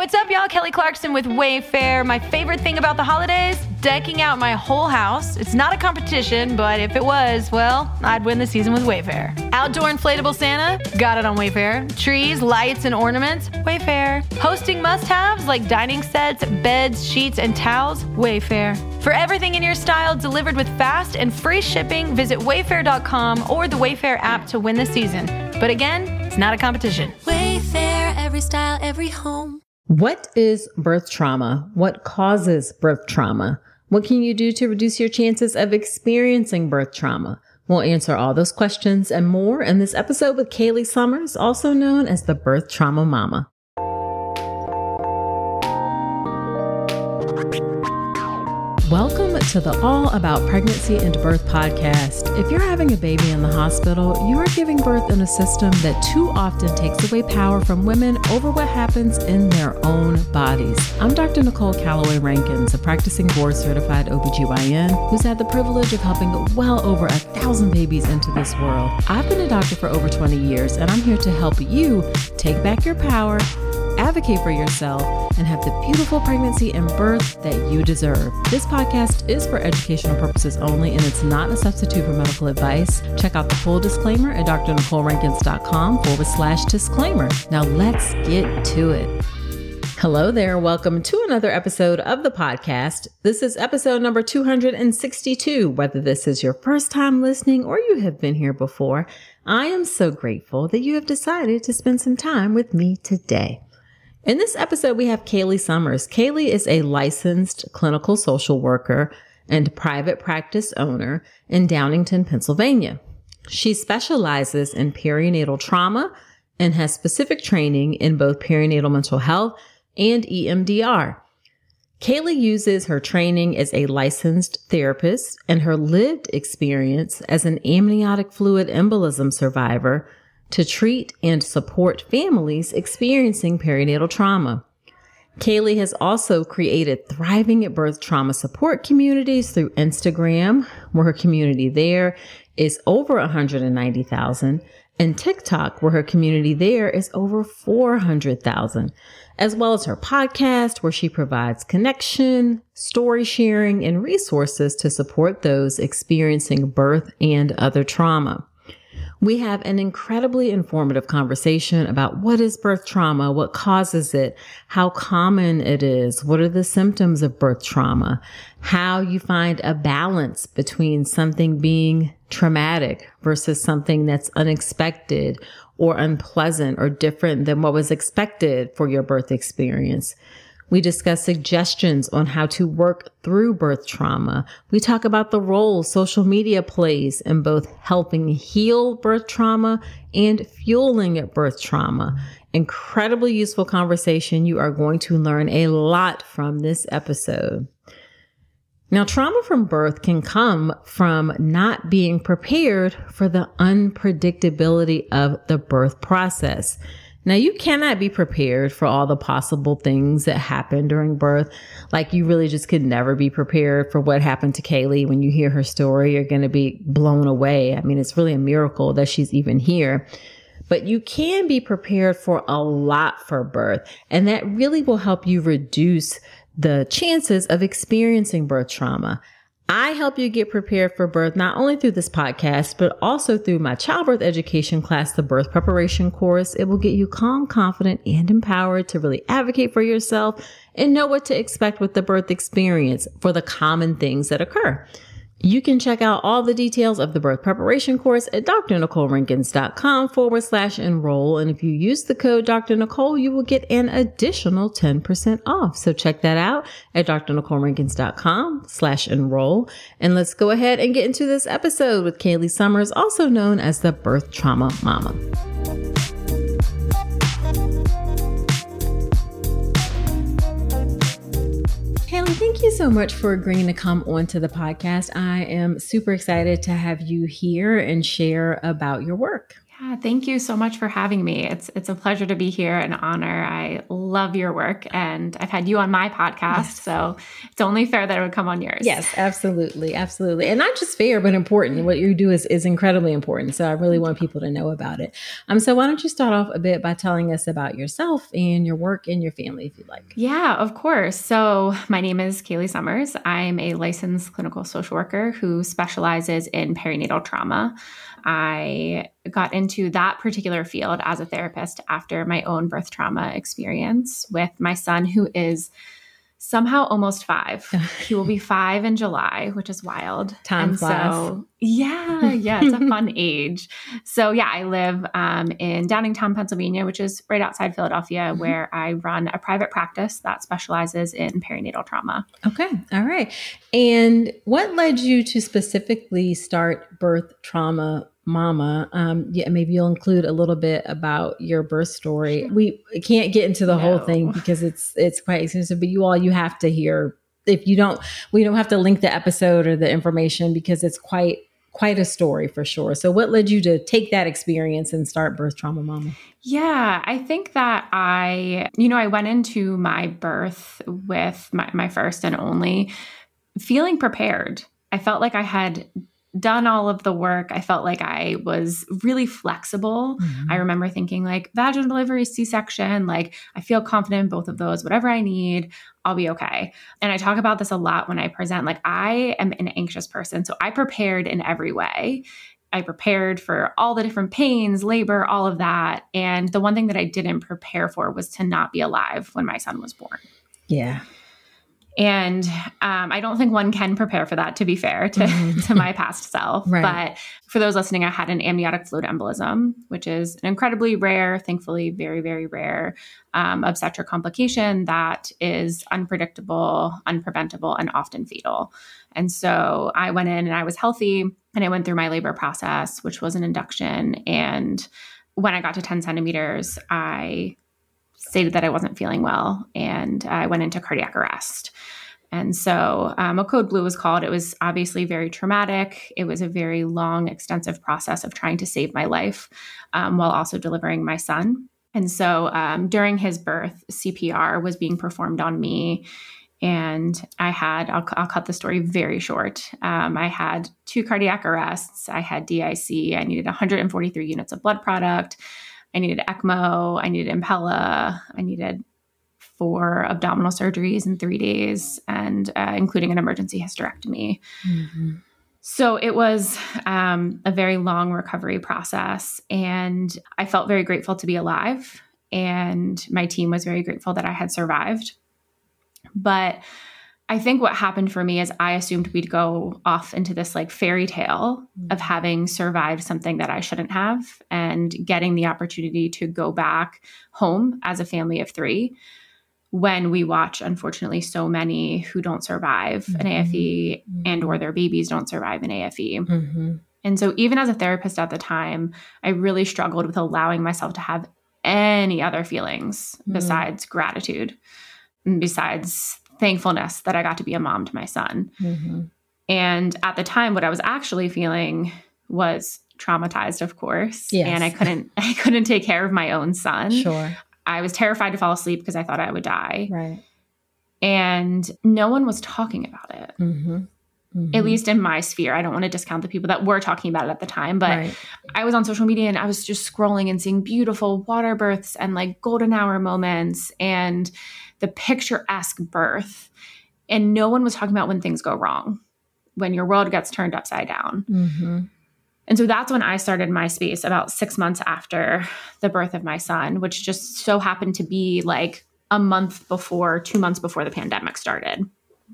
What's up, y'all? Kelly Clarkson with Wayfair. My favorite thing about the holidays? Decking out my whole house. It's not a competition, but if it was, well, I'd win the season with Wayfair. Outdoor inflatable Santa? Got it on Wayfair. Trees, lights, and ornaments? Wayfair. Hosting must-haves like dining sets, beds, sheets, and towels? Wayfair. For everything in your style delivered with fast and free shipping, visit wayfair.com or the Wayfair app to win the season. But again, it's not a competition. Wayfair, every style, every home. What is birth trauma? What causes birth trauma? What can you do to reduce your chances of experiencing birth trauma? We'll answer all those questions and more in this episode with Kaylee Summers, also known as the Birth Trauma Mama. Welcome to the All About Pregnancy and Birth podcast. If you're having a baby in the hospital, you are giving birth in a system that too often takes away power from women over what happens in their own bodies. I'm Dr. Nicole Calloway Rankins, a practicing board-certified OBGYN who's had the privilege of helping well over 1,000 babies into this world. I've been a doctor for over 20 years, and I'm here to help you take back your power, advocate for yourself, and have the beautiful pregnancy and birth that you deserve. This podcast is for educational purposes only, and it's not a substitute for medical advice. Check out the full disclaimer at drnicolerankins.com/disclaimer. Now let's get to it. Hello there. Welcome to another episode of the podcast. This is episode number 262. Whether this is your first time listening or you have been here before, I am so grateful that you have decided to spend some time with me today. In this episode, we have Kaylee Summers. Kaylee is a licensed clinical social worker and private practice owner in Downingtown, Pennsylvania. She specializes in perinatal trauma and has specific training in both perinatal mental health and EMDR. Kaylee uses her training as a licensed therapist and her lived experience as an amniotic fluid embolism survivor to treat and support families experiencing perinatal trauma. Kaylee has also created thriving at birth trauma support communities through Instagram, where her community there is over 190,000, and TikTok, where her community there is over 400,000, as well as her podcast, where she provides connection, story sharing, and resources to support those experiencing birth and other trauma. We have an incredibly informative conversation about what is birth trauma, what causes it, how common it is, what are the symptoms of birth trauma, how you find a balance between something being traumatic versus something that's unexpected or unpleasant or different than what was expected for your birth experience. We discuss suggestions on how to work through birth trauma. We talk about the role social media plays in both helping heal birth trauma and fueling birth trauma. Incredibly useful conversation. You are going to learn a lot from this episode. Now, trauma from birth can come from not being prepared for the unpredictability of the birth process. Now, you cannot be prepared for all the possible things that happen during birth. Like, you really just could never be prepared for what happened to Kaylee. When you hear her story, you're going to be blown away. I mean, it's really a miracle that she's even here. But you can be prepared for a lot for birth, and that really will help you reduce the chances of experiencing birth trauma. I help you get prepared for birth, not only through this podcast, but also through my childbirth education class, the birth preparation course. It will get you calm, confident, and empowered to really advocate for yourself and know what to expect with the birth experience for the common things that occur. You can check out all the details of the birth preparation course at drnicolerankins.com/enroll. And if you use the code Dr. Nicole, you will get an additional 10% off. So check that out at drnicolerankins.com/enroll. And let's go ahead and get into this episode with Kaylee Summers, also known as the Birth Trauma Mama. Thank you so much for agreeing to come onto the podcast. I am super excited to have you here and share about your work. Yeah, thank you so much for having me. It's a pleasure to be here, an honor. I love your work, and I've had you on my podcast, so it's only fair that it would come on yours. Yes, absolutely. Absolutely. And not just fair, but important. What you do is incredibly important. So I really want people to know about it. So why don't you start off a bit by telling us about yourself and your work and your family, if you'd like. Yeah, of course. So my name is Kaylee Summers. I'm a licensed clinical social worker who specializes in perinatal trauma. I got into that particular field as a therapist after my own birth trauma experience with my son, who is somehow almost 5. He will be 5 in July, which is wild. Time flies. So, yeah, it's a fun age. So yeah, I live in Downingtown, Pennsylvania, which is right outside Philadelphia, where I run a private practice that specializes in perinatal trauma. Okay. All right. And what led you to specifically start Birth Trauma Mama? Maybe you'll include a little bit about your birth story. We can't get into the whole thing because it's quite extensive, but you have to hear. If you don't, we don't have to link the episode or the information because it's quite a story for sure. So what led you to take that experience and start Birth Trauma Mama? Yeah, I think that I went into my birth with my first and only feeling prepared. I felt like I had done all of the work. I felt like I was really flexible. Mm-hmm. I remember thinking like vaginal delivery, C-section, like I feel confident in both of those, whatever I need, I'll be okay. And I talk about this a lot when I present, like I am an anxious person. So I prepared in every way. I prepared for all the different pains, labor, all of that. And the one thing that I didn't prepare for was to not be alive when my son was born. Yeah. And I don't think one can prepare for that, to be fair to my past self. Right. But for those listening, I had an amniotic fluid embolism, which is an incredibly rare, thankfully very, very rare obstetric complication that is unpredictable, unpreventable, and often fatal. And so I went in and I was healthy and I went through my labor process, which was an induction. And when I got to 10 centimeters, I stated that I wasn't feeling well and I went into cardiac arrest. And so a code blue was called. It was obviously very traumatic. It was a very long, extensive process of trying to save my life while also delivering my son. And so during his birth, CPR was being performed on me. And I had, I'll cut the story very short. I had 2 cardiac arrests. I had DIC. I needed 143 units of blood product. I needed ECMO, I needed Impella, I needed 4 abdominal surgeries in 3 days, and including an emergency hysterectomy. Mm-hmm. So it was a very long recovery process, and I felt very grateful to be alive, and my team was very grateful that I had survived. But I think what happened for me is I assumed we'd go off into this like fairy tale of having survived something that I shouldn't have and getting the opportunity to go back home as a family of 3 when we watch, unfortunately, so many who don't survive an AFE and or their babies don't survive an AFE. Mm-hmm. And so even as a therapist at the time, I really struggled with allowing myself to have any other feelings besides gratitude, besides thankfulness that I got to be a mom to my son. Mm-hmm. And at the time, what I was actually feeling was traumatized, of course. Yes. And I couldn't take care of my own son. Sure. I was terrified to fall asleep because I thought I would die. Right. And no one was talking about it. Mm-hmm. Mm-hmm. At least in my sphere. I don't want to discount the people that were talking about it at the time, but I was on social media and I was just scrolling and seeing beautiful water births and like golden hour moments and the picturesque birth. And no one was talking about when things go wrong, when your world gets turned upside down. Mm-hmm. And so that's when I started my space about 6 months after the birth of my son, which just so happened to be like a month before, 2 months before the pandemic started.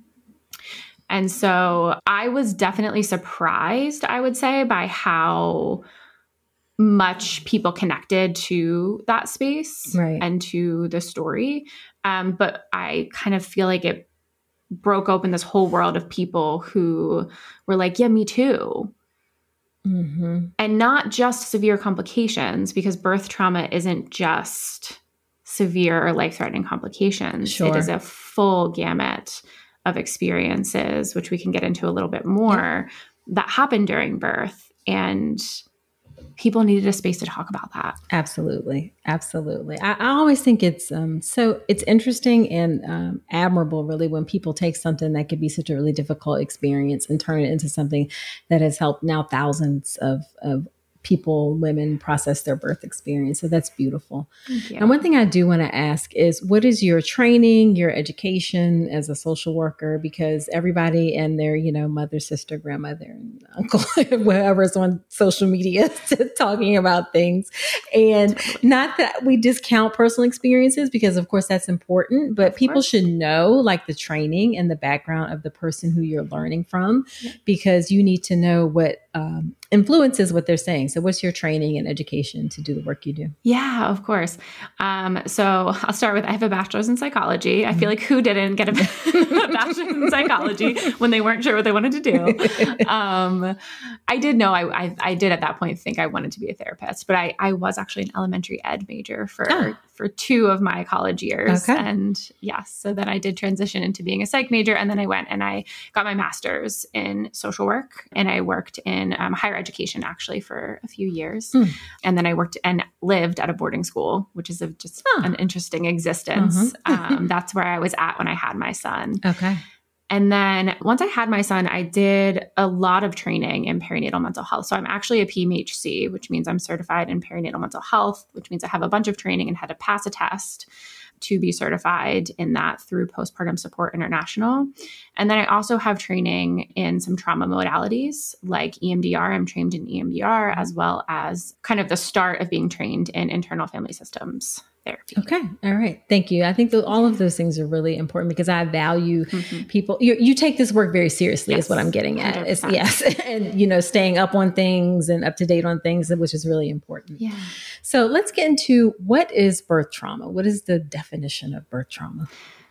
And so I was definitely surprised, I would say, by how much people connected to that space and to the story. But I kind of feel like it broke open this whole world of people who were like, yeah, me too. Mm-hmm. And not just severe complications, because birth trauma isn't just severe or life-threatening complications. Sure. It is a full gamut of experiences, which we can get into a little bit more, that happen during birth. And people needed a space to talk about that. Absolutely. Absolutely. I always think it's it's interesting and admirable, really, when people take something that could be such a really difficult experience and turn it into something that has helped now thousands of people, women, process their birth experience. So that's beautiful. And one thing I do want to ask is, what is your training, your education as a social worker? Because everybody and their, mother, sister, grandmother, and uncle, whoever is on social media talking about things. And not that we discount personal experiences, because of course that's important, but people should know like the training and the background of the person who you're learning from, because you need to know what influences what they're saying. So what's your training and education to do the work you do? Yeah, of course. So I'll start with, I have a bachelor's in psychology. I feel like who didn't get a bachelor's in psychology when they weren't sure what they wanted to do? I did know, I did at that point think I wanted to be a therapist, but I was actually an elementary ed major for 2 of my college years. Okay. And yes, so then I did transition into being a psych major. And then I went and I got my master's in social work, and I worked in higher education actually for a few years. And then I worked and lived at a boarding school, which is just an interesting existence. That's where I was at when I had my son. Okay. And then once I had my son, I did a lot of training in perinatal mental health. So I'm actually a PMHC, which means I'm certified in perinatal mental health, which means I have a bunch of training and had to pass a test to be certified in that through Postpartum Support International. And then I also have training in some trauma modalities like EMDR. I'm trained in EMDR, as well as kind of the start of being trained in internal family systems therapy. Okay. All right. Thank you. I think all of those things are really important, because I value people. You take this work very seriously, is what I'm getting at. Yes. And, staying up on things and up to date on things, which is really important. Yeah. So let's get into, what is birth trauma? What is the definition of birth trauma?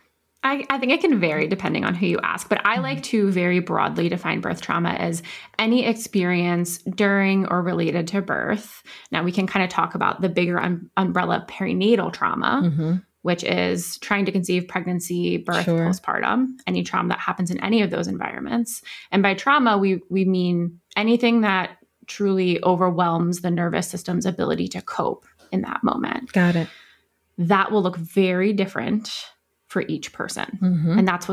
I think it can vary depending on who you ask, but I like to very broadly define birth trauma as any experience during or related to birth. Now, we can kind of talk about the bigger umbrella perinatal trauma, which is trying to conceive, pregnancy, birth, postpartum, any trauma that happens in any of those environments. And by trauma, we mean anything that truly overwhelms the nervous system's ability to cope in that moment. Got it. That will look very different for each person. And that's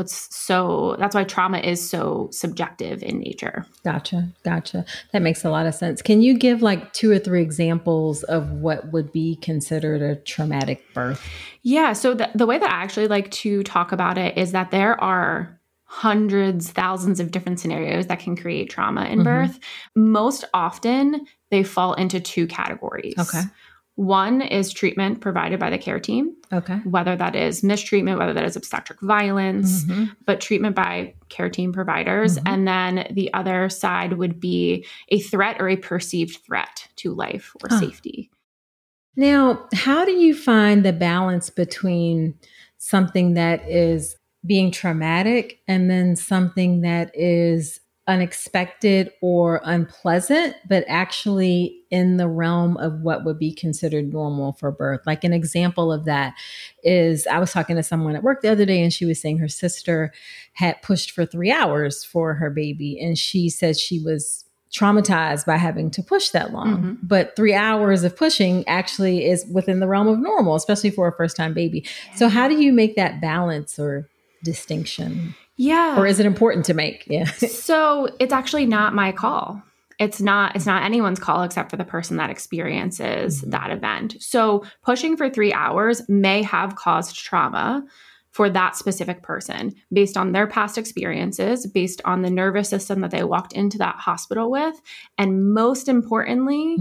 why trauma is so subjective in nature. Gotcha. That makes a lot of sense. Can you give like 2 or 3 examples of what would be considered a traumatic birth? Yeah. So the way that I actually like to talk about it is that there are hundreds, thousands of different scenarios that can create trauma in birth. Most often they fall into 2 categories. Okay. One is treatment provided by the care team. Okay. Whether that is mistreatment, whether that is obstetric violence, but treatment by care team providers. And then the other side would be a threat or a perceived threat to life or safety. Now, how do you find the balance between something that is being traumatic and then something that is unexpected or unpleasant, but actually in the realm of what would be considered normal for birth? Like an example of that is, I was talking to someone at work the other day, and she was saying her sister had pushed for 3 hours for her baby. And she said she was traumatized by having to push that long. But 3 hours of pushing actually is within the realm of normal, especially for a first-time baby. So how do you make that balance or distinction? Yeah. Or is it important to make? Yeah. So it's actually not my call. It's not anyone's call except for the person that experiences that event. So pushing for 3 hours may have caused trauma for that specific person based on their past experiences, based on the nervous system that they walked into that hospital with. And most importantly,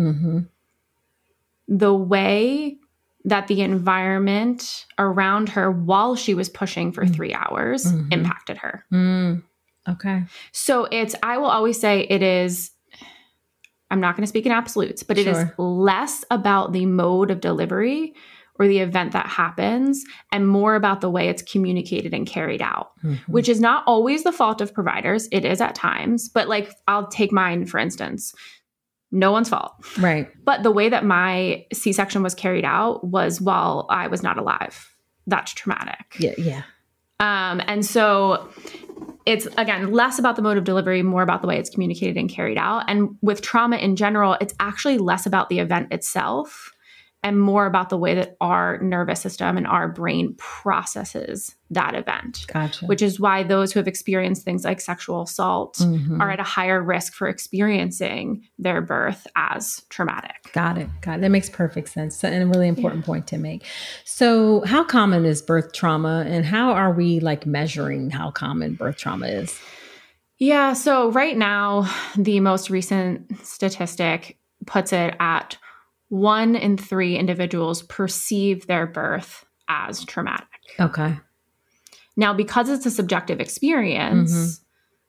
the way that the environment around her while she was pushing for 3 hours impacted her. Okay. So I will always say it is, I'm not going to speak in absolutes, but it is less about the mode of delivery or the event that happens and more about the way it's communicated and carried out, which is not always the fault of providers. It is at times, but like, I'll take mine, for instance. No one's fault. Right. But the way that my C-section was carried out was while I was not alive. That's traumatic. Yeah. And so it's, again, less about the mode of delivery, more about the way it's communicated and carried out. And with trauma in general, it's actually less about the event itself and more about the way that our nervous system and our brain processes that event. Gotcha. Which is why those who have experienced things like sexual assault are at a higher risk for experiencing their birth as traumatic. Got it. That makes perfect sense. And a really important point to make. So how common is birth trauma, and how are we like measuring how common birth trauma is? Yeah. So right now, the most recent statistic puts it at 1 in 3 individuals perceive their birth as traumatic. Okay. Now, because it's a subjective experience,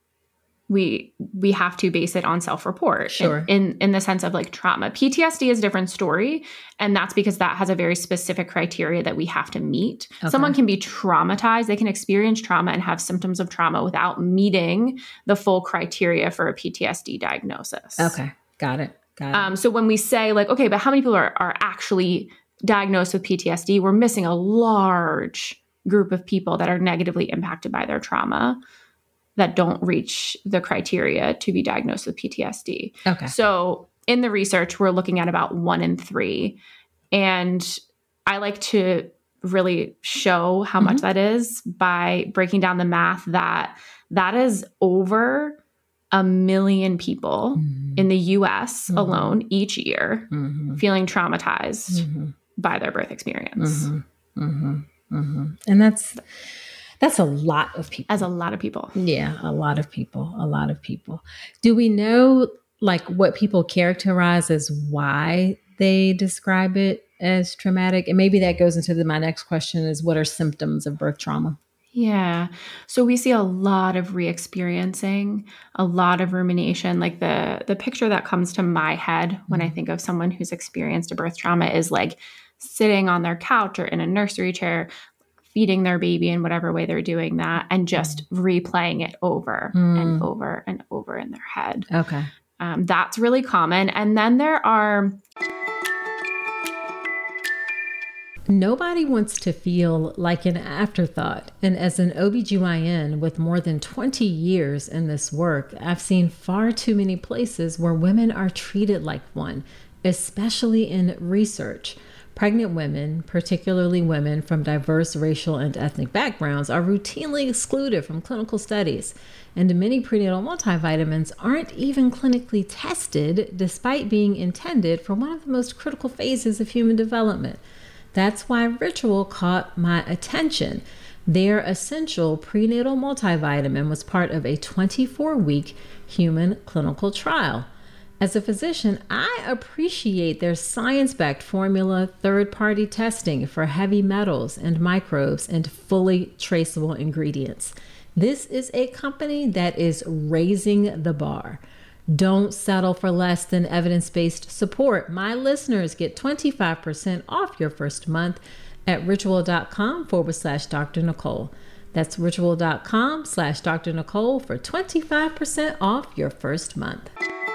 we have to base it on self-report. Sure. In the sense of like trauma. PTSD is a different story. And that's because that has a very specific criteria that we have to meet. Okay. Someone can be traumatized. They can experience trauma and have symptoms of trauma without meeting the full criteria for a PTSD diagnosis. Okay. Got it. So when we say like, okay, but how many people are actually diagnosed with PTSD? We're missing a large group of people that are negatively impacted by their trauma that don't reach the criteria to be diagnosed with PTSD. Okay. So in the research, we're looking at about 1 in 3. And I like to really show how much that is by breaking down the math that is over 1 million people in the US alone each year feeling traumatized by their birth experience. And that's a lot of people. As a lot of people. Yeah, a lot of people. Do we know like what people characterize as why they describe it as traumatic? And maybe that goes into my next question is, what are symptoms of birth trauma? Yeah. So we see a lot of re-experiencing, a lot of rumination. Like the picture that comes to my head when I think of someone who's experienced a birth trauma is like sitting on their couch or in a nursery chair, feeding their baby in whatever way they're doing that, and just replaying it over and over and over in their head. Okay. That's really common. And then there are... Nobody wants to feel like an afterthought. And as an OBGYN with more than 20 years in this work, I've seen far too many places where women are treated like one, especially in research. Pregnant women, particularly women from diverse racial and ethnic backgrounds, are routinely excluded from clinical studies. And many prenatal multivitamins aren't even clinically tested, despite being intended for one of the most critical phases of human development. That's why Ritual caught my attention. Their essential prenatal multivitamin was part of a 24-week human clinical trial. As a physician, I appreciate their science-backed formula, third-party testing for heavy metals and microbes, and fully traceable ingredients. This is a company that is raising the bar. Don't settle for less than evidence-based support. My listeners get 25% off your first month at ritual.com/Dr. Nicole. That's ritual.com/Dr. Nicole for 25% off your first month.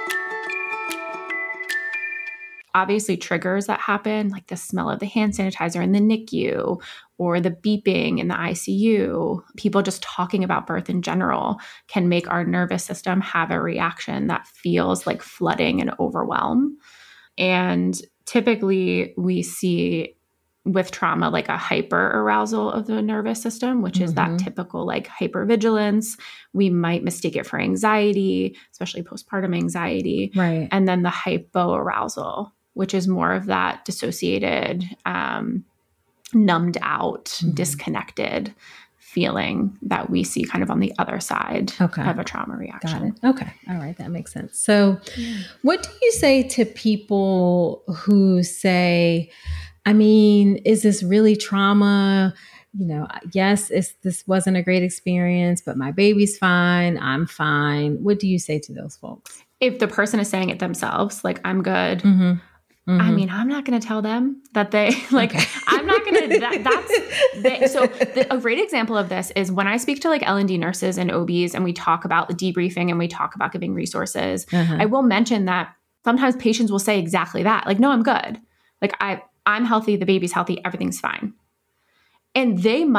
Obviously, triggers that happen, like the smell of the hand sanitizer in the NICU or the beeping in the ICU, people just talking about birth in general can make our nervous system have a reaction that feels like flooding and overwhelm. And typically we see with trauma like a hyper arousal of the nervous system, which is that typical like hypervigilance. We might mistake it for anxiety, especially postpartum anxiety. Right. And then the hypoarousal, which is more of that dissociated, numbed out, disconnected feeling that we see kind of on the other side of a trauma reaction. Got it. Okay. All right. That makes sense. So what do you say to people who say, I mean, is this really trauma? You know, yes, this wasn't a great experience, but my baby's fine. I'm fine. What do you say to those folks? If the person is saying it themselves, like, I'm good. I mean, I'm not going to tell them that they like, I'm not going to, so a great example of this is when I speak to like L&D nurses and OBs and we talk about the debriefing and we talk about giving resources, I will mention that sometimes patients will say exactly that. Like, no, I'm good. Like I'm healthy. The baby's healthy. Everything's fine. And they might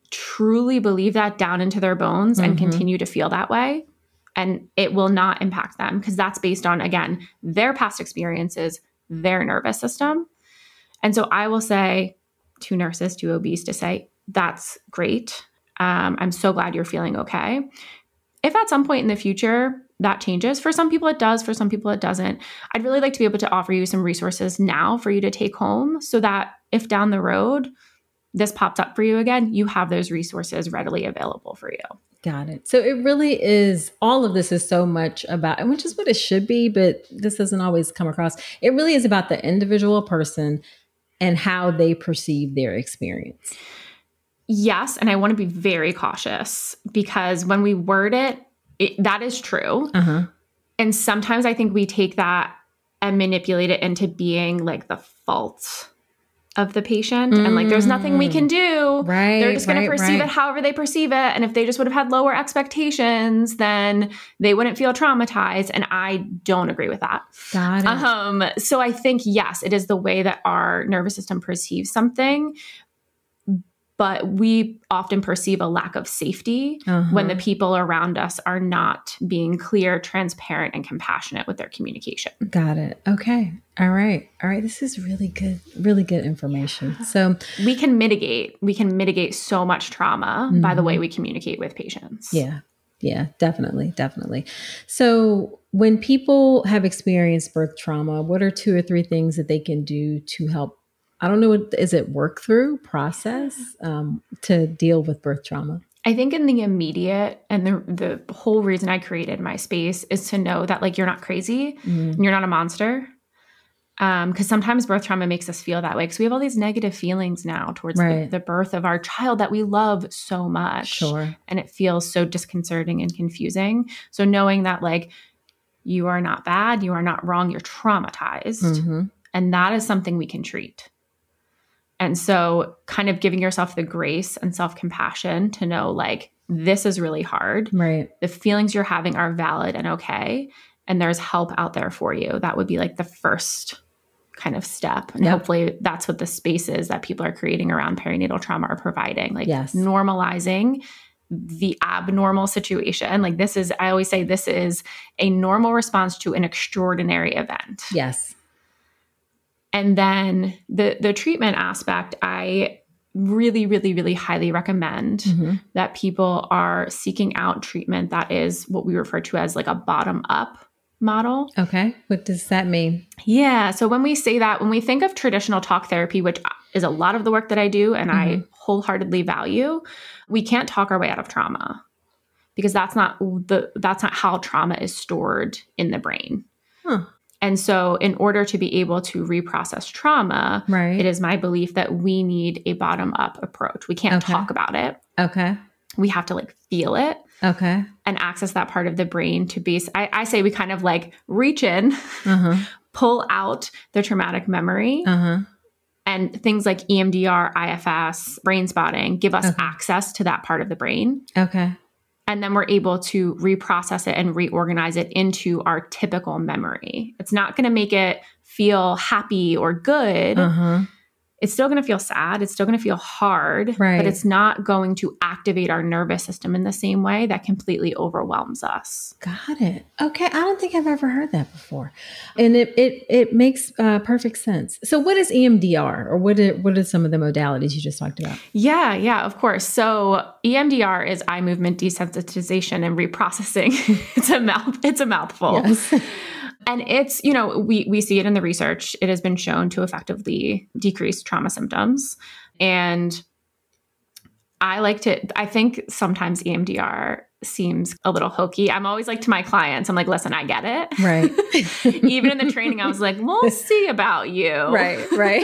truly believe that down into their bones and continue to feel that way. And it will not impact them because that's based on, again, their past experiences, their nervous system. And so I will say to nurses, to OBs, to say, that's great. I'm so glad you're feeling okay. If at some point in the future that changes, for some people it does, for some people it doesn't, I'd really like to be able to offer you some resources now for you to take home so that if down the road this pops up for you again, you have those resources readily available for you. Got it. So it really is, all of this is so much about, and which is what it should be, but this doesn't always come across. It really is about the individual person and how they perceive their experience. Yes. And I want to be very cautious because when we word it, that is true. And sometimes I think we take that and manipulate it into being like the fault of the patient. And like, there's nothing we can do. Right. They're just going to perceive it however they perceive it. And if they just would have had lower expectations, then they wouldn't feel traumatized. And I don't agree with that. Got it. So I think, yes, it is the way that our nervous system perceives something. But we often perceive a lack of safety when the people around us are not being clear, transparent, and compassionate with their communication. Got it. Okay. All right. This is really good information. So we can mitigate so much trauma by the way we communicate with patients. Yeah, definitely. So when people have experienced birth trauma, what are 2 or 3 things that they can do to help? I don't know, is it work through process to deal with birth trauma? I think in the immediate, and the whole reason I created my space is to know that like you're not crazy and you're not a monster. Because sometimes birth trauma makes us feel that way because we have all these negative feelings now towards the birth of our child that we love so much. Sure. And it feels so disconcerting and confusing. So knowing that like you are not bad, you are not wrong, you're traumatized. And that is something we can treat. And so kind of giving yourself the grace and self-compassion to know like, this is really hard. Right. The feelings you're having are valid and okay. And there's help out there for you. That would be like the first kind of step. And hopefully that's what the spaces that people are creating around perinatal trauma are providing, like normalizing the abnormal situation. Like this is, I always say this is a normal response to an extraordinary event. Yes. And then the treatment aspect, I really, really, really highly recommend that people are seeking out treatment that is what we refer to as like a bottom-up model. Okay. What does that mean? Yeah. So when we say that, when we think of traditional talk therapy, which is a lot of the work that I do and I wholeheartedly value, we can't talk our way out of trauma because that's not how trauma is stored in the brain. And so in order to be able to reprocess trauma, it is my belief that we need a bottom-up approach. We can't talk about it. Okay. We have to like feel it. Okay. And access that part of the brain to be, I say we kind of like reach in, pull out the traumatic memory and things like EMDR, IFS, brain spotting give us access to that part of the brain. Okay. And then we're able to reprocess it and reorganize it into our typical memory. It's not going to make it feel happy or good. It's still going to feel sad. It's still going to feel hard, but it's not going to activate our nervous system in the same way that completely overwhelms us. Got it. Okay. I don't think I've ever heard that before. And it makes perfect sense. So what is EMDR or what are some of the modalities you just talked about? Yeah, of course. So EMDR is eye movement desensitization and reprocessing. It's a mouthful. Yes. And it's, we see it in the research. It has been shown to effectively decrease trauma symptoms. And I think sometimes EMDR seems a little hokey. I'm always like to my clients, I'm like, listen, I get it. Right. Even in the training, I was like, we'll see about you. Right.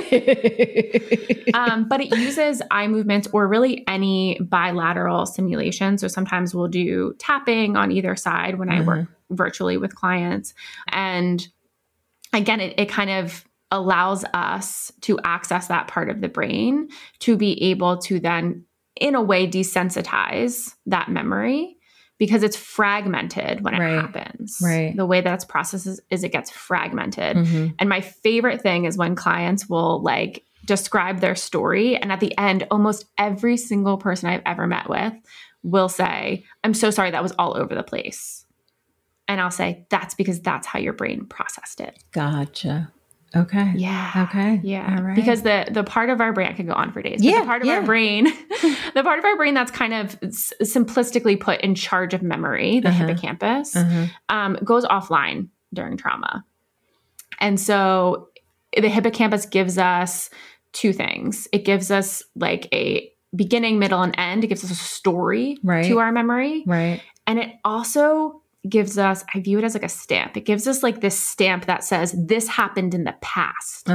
But it uses eye movements or really any bilateral stimulation. So sometimes we'll do tapping on either side when I work virtually with clients. And again, it kind of allows us to access that part of the brain to be able to then, in a way, desensitize that memory because it's fragmented when it happens. The way that it's processed is it gets fragmented. And my favorite thing is when clients will like describe their story. And at the end, almost every single person I've ever met with will say, I'm so sorry, that was all over the place. And I'll say, that's because that's how your brain processed it. Gotcha. Okay. Yeah. Okay. Yeah. All right. Because the part of our brain, I could go on for days. Yeah. But the part of our brain, the part of our brain that's kind of simplistically put in charge of memory, the hippocampus, goes offline during trauma. And so the hippocampus gives us two things. It gives us like a beginning, middle, and end. It gives us a story to our memory. Right. And it also gives us, I view it as like a stamp. It gives us like this stamp that says, this happened in the past.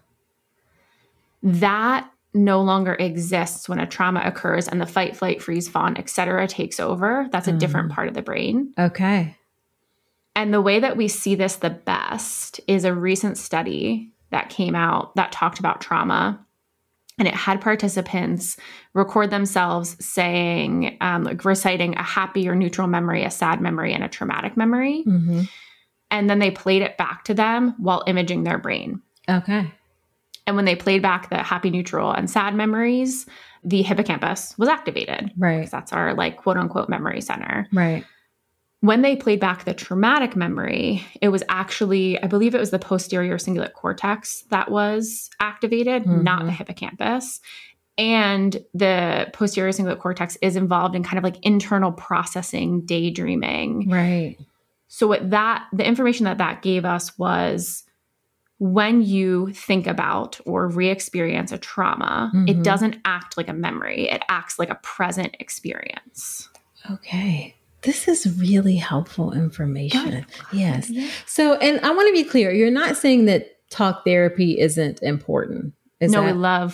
That no longer exists when a trauma occurs and the fight, flight, freeze, fawn, et cetera, takes over. That's a different part of the brain. Okay. And the way that we see this the best is a recent study that came out that talked about trauma. And it had participants record themselves saying, like reciting a happy or neutral memory, a sad memory, and a traumatic memory. And then they played it back to them while imaging their brain. Okay. And when they played back the happy, neutral, and sad memories, the hippocampus was activated. Right. Because that's our like quote unquote memory center. Right. When they played back the traumatic memory, it was actually, I believe it was the posterior cingulate cortex that was activated, not the hippocampus. And the posterior cingulate cortex is involved in kind of like internal processing, daydreaming. Right. So the information that gave us was when you think about or re-experience a trauma, it doesn't act like a memory. It acts like a present experience. Okay. This is really helpful information. Good. Yes. Yeah. So, and I want to be clear, you're not saying that talk therapy isn't important. We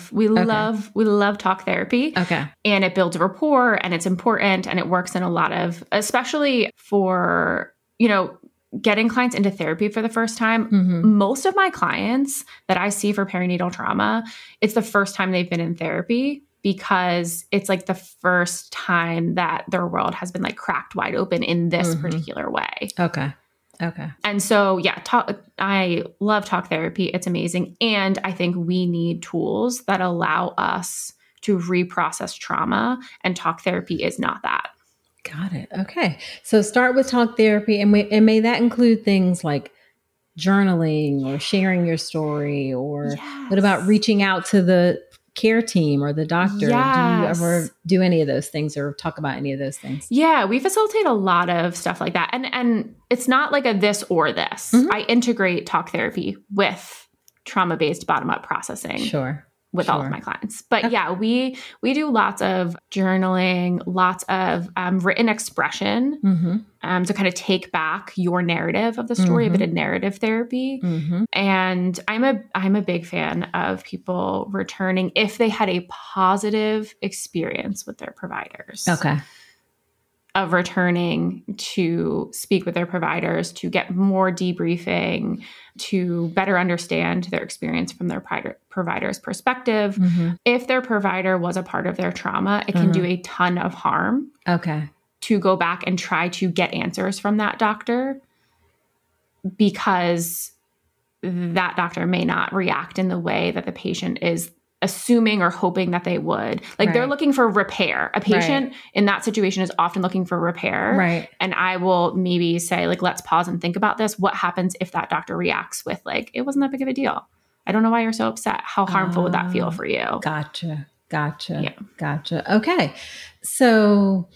love talk therapy. Okay. And it builds rapport and it's important and it works in a lot of, especially for, getting clients into therapy for the first time. Most of my clients that I see for perinatal trauma, it's the first time they've been in therapy because it's like the first time that their world has been like cracked wide open in this particular way. Okay. Okay. And so, I love talk therapy. It's amazing. And I think we need tools that allow us to reprocess trauma, and talk therapy is not that. Got it. Okay. So start with talk therapy, and may that include things like journaling or sharing your story, or what about reaching out to the care team or the doctor? Yes. Do you ever do any of those things or talk about any of those things? Yeah, we facilitate a lot of stuff like that. And it's not like a this or this. I integrate talk therapy with trauma-based bottom-up processing. With all of my clients. But we do lots of journaling, lots of written expression to kind of take back your narrative of the story, a bit of narrative therapy. And I'm a big fan of people returning if they had a positive experience with their providers. Okay. Of returning to speak with their providers, to get more debriefing, to better understand their experience from their provider's perspective. If their provider was a part of their trauma, it can do a ton of harm. Okay. To go back and try to get answers from that doctor, because that doctor may not react in the way that the patient is assuming or hoping that they would. Like they're looking for repair. A patient in that situation is often looking for repair. Right. And I will maybe say, like, let's pause and think about this. What happens if that doctor reacts with like, it wasn't that big of a deal. I don't know why you're so upset. How harmful would that feel for you? Gotcha. Yeah. Gotcha. Okay. So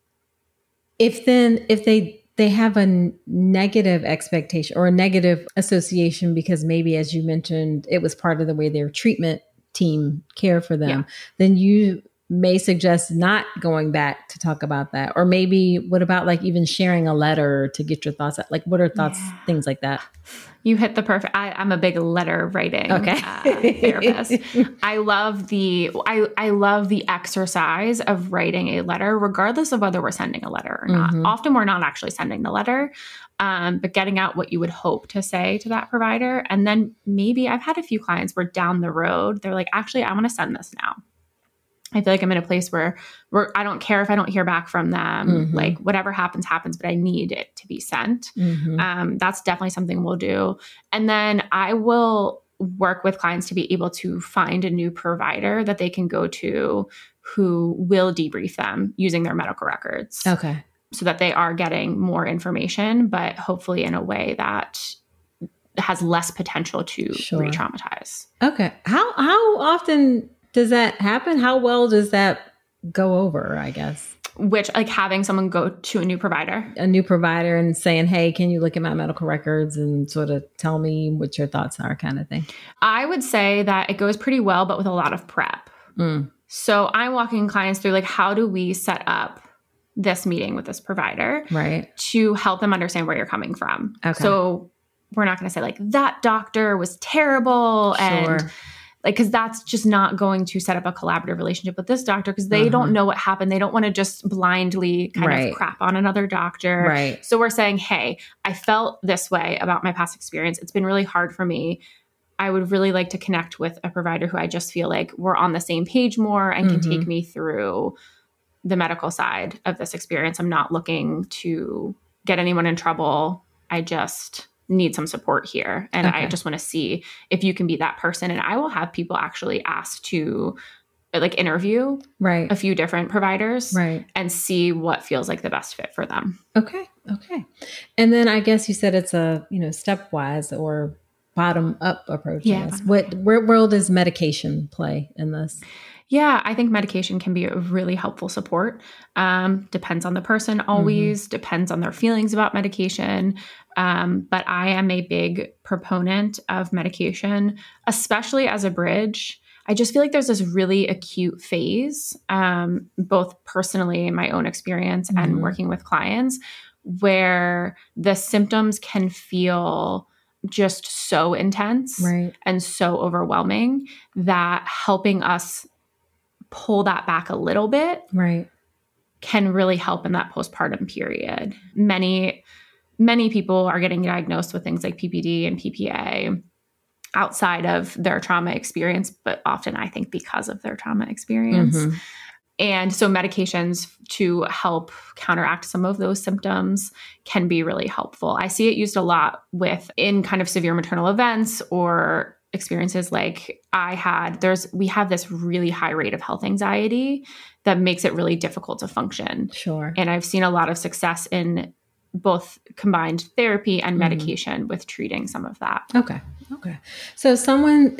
if they have a negative expectation or a negative association, because maybe, as you mentioned, it was part of the way their treatment team care for them, then you may suggest not going back to talk about that. Or maybe what about like even sharing a letter to get your thoughts out? Like what are thoughts, things like that? You hit the perfect, I'm a big letter writing therapist. I love the exercise of writing a letter, regardless of whether we're sending a letter or not. Often we're not actually sending the letter, but getting out what you would hope to say to that provider. And then maybe I've had a few clients where down the road, they're like, actually, I want to send this now. I feel like I'm in a place where I don't care if I don't hear back from them. Like whatever happens, but I need it to be sent. That's definitely something we'll do. And then I will work with clients to be able to find a new provider that they can go to who will debrief them using their medical records. Okay. So that they are getting more information, but hopefully in a way that has less potential to re-traumatize. Okay. How often does that happen? How well does that go over, I guess? Which, like, having someone go to a new provider and saying, hey, can you look at my medical records and sort of tell me what your thoughts are, kind of thing? I would say that it goes pretty well, but with a lot of prep. So I'm walking clients through, like, how do we set up this meeting with this provider, right, to help them understand where you're coming from. Okay. So we're not going to say, like, that doctor was terrible. And like, because that's just not going to set up a collaborative relationship with this doctor, because they don't know what happened. They don't want to just blindly kind of crap on another doctor. Right. So we're saying, hey, I felt this way about my past experience. It's been really hard for me. I would really like to connect with a provider who I just feel like we're on the same page more and can take me through the medical side of this experience. I'm not looking to get anyone in trouble. I just need some support here. And I just want to see if you can be that person. And I will have people actually ask to, like, interview a few different providers and see what feels like the best fit for them. Okay. And then I guess you said it's a, stepwise or bottom up approach. Yeah. Where role does medication play in this? Yeah, I think medication can be a really helpful support. Depends on the person always, depends on their feelings about medication. But I am a big proponent of medication, especially as a bridge. I just feel like there's this really acute phase, both personally in my own experience and working with clients, where the symptoms can feel just so intense and so overwhelming that helping us pull that back a little bit can really help in that postpartum period. Many people are getting diagnosed with things like PPD and PPA outside of their trauma experience, but often I think because of their trauma experience. And so medications to help counteract some of those symptoms can be really helpful. I see it used a lot in kind of severe maternal events or experiences like we have this really high rate of health anxiety that makes it really difficult to function. Sure. And I've seen a lot of success in both combined therapy and medication with treating some of that. Okay. So someone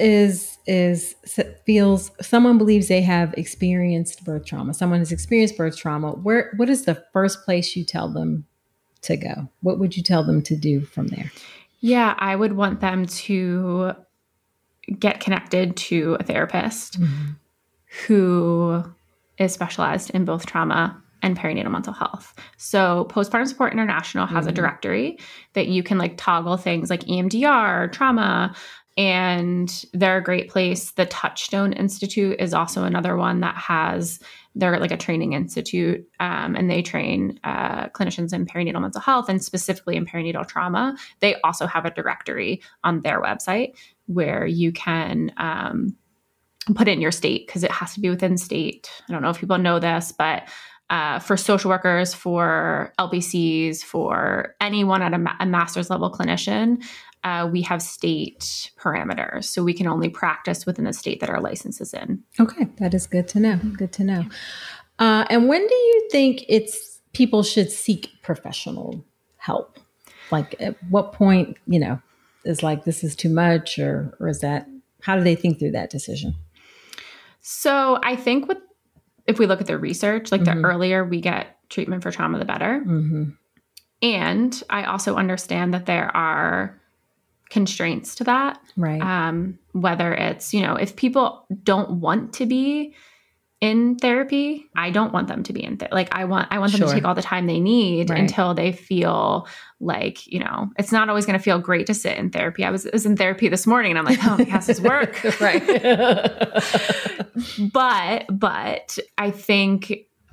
someone believes they have experienced birth trauma. Someone has experienced birth trauma. What is the first place you tell them to go? What would you tell them to do from there? Yeah, I would want them to get connected to a therapist who is specialized in both trauma and perinatal mental health. So Postpartum Support International has a directory that you can, like, toggle things like EMDR, trauma, and they're a great place. The Touchstone Institute is also another one that they're like a training institute, and they train clinicians in perinatal mental health and specifically in perinatal trauma. They also have a directory on their website where you can put in your state, because it has to be within state. I don't know if people know this, but for social workers, for LPCs, for anyone at a master's level clinician, we have state parameters. So we can only practice within the state that our license is in. Okay. That is good to know. Good to know. And when do you think people should seek professional help? Like, at what point, is like, this is too much, or is that, how do they think through that decision? So I think if we look at the research, like, the earlier we get treatment for trauma, the better. And I also understand that there are constraints to that. Whether it's, if people don't want to be in therapy, I don't want them to be in therapy. Like, I want them to take all the time they need until they feel like, it's not always going to feel great to sit in therapy. I was in therapy this morning and I'm like, oh, my gosh, this work. But I think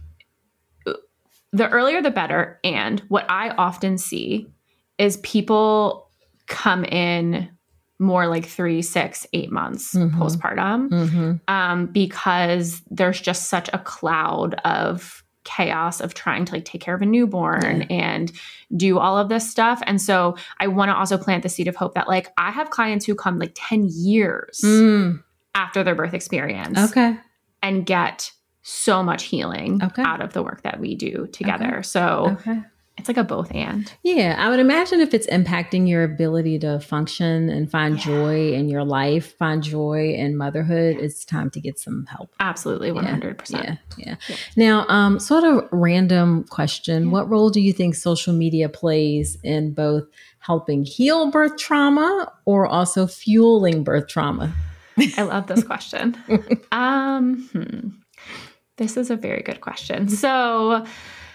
the earlier the better. And what I often see is people come in more like 3, 6, 8 months postpartum, because there's just such a cloud of chaos of trying to like take care of a newborn and do all of this stuff. And so I want to also plant the seed of hope that like I have clients who come like 10 years after their birth experience and get so much healing out of the work that we do together. So it's like a both and. Yeah. I would imagine if it's impacting your ability to function and find joy in your life, find joy in motherhood, it's time to get some help. Absolutely. 100%. Yeah. Now, sort of random question. What role do you think social media plays in both helping heal birth trauma or also fueling birth trauma? I love this question. This is a very good question. So